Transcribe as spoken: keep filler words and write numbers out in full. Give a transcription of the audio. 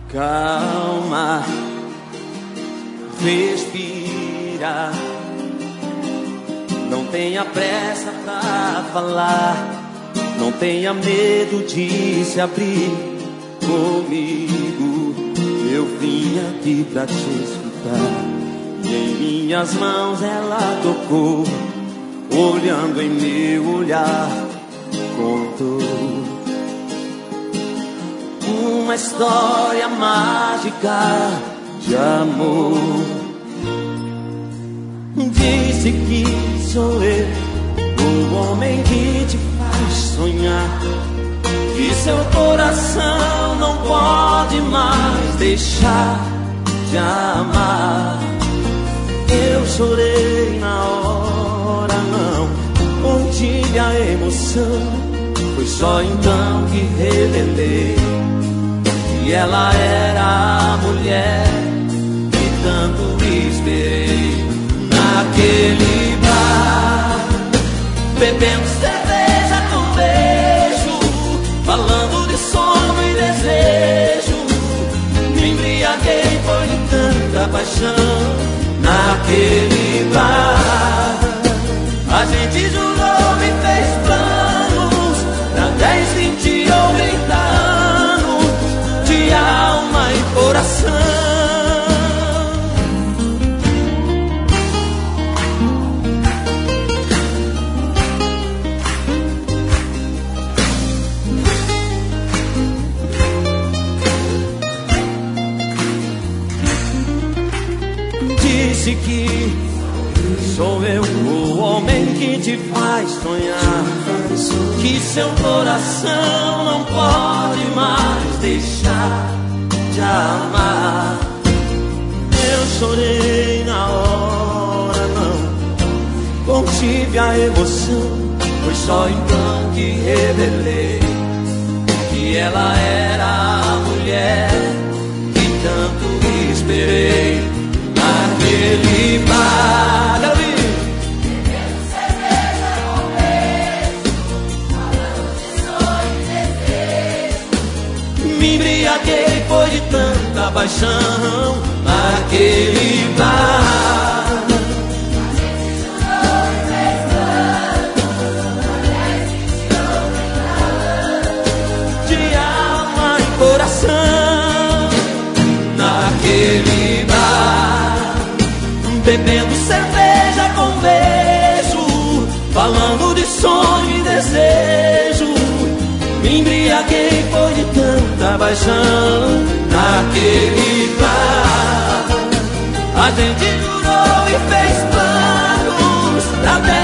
Calma, respira. Não tenha pressa pra falar, não tenha medo de se abrir comigo. Eu vim aqui pra te escutar, e em minhas mãos ela tocou, olhando em meu olhar, contou uma história mágica de amor. Disse que sou eu, o homem que te faz sonhar, que seu coração não pode mais deixar de amar. Eu chorei na hora, não contive a emoção. Foi só então que revelei que ela era a mulher que tanto esperei. Naquele bar, bebendo cerveja com beijo, falando de sonho e desejo, me embriaguei, foi de tanta paixão. Naquele bar, a gente jurou e fez planos pra dez, vinte ou trinta anos de alma e coração. Disse que sou eu, o homem que te faz sonhar, que seu coração não pode mais deixar de amar. Eu chorei na hora, não contive a emoção. Foi só então que revelei que ela era a mulher que tanto esperei. Naquele bar, bebendo cerveja com beijo, falando de sonho e desejo, me embriaguei, foi de tanta paixão. Naquele bar, a gente jurou e fez planos pra dez, vinte ou trinta anos de alma e coração. Naquele bar, bebendo cerveja com beijo, falando de sonho e desejo, me embriaguei, foi de tanta paixão. Naquele bar, a gente jurou e fez planos pra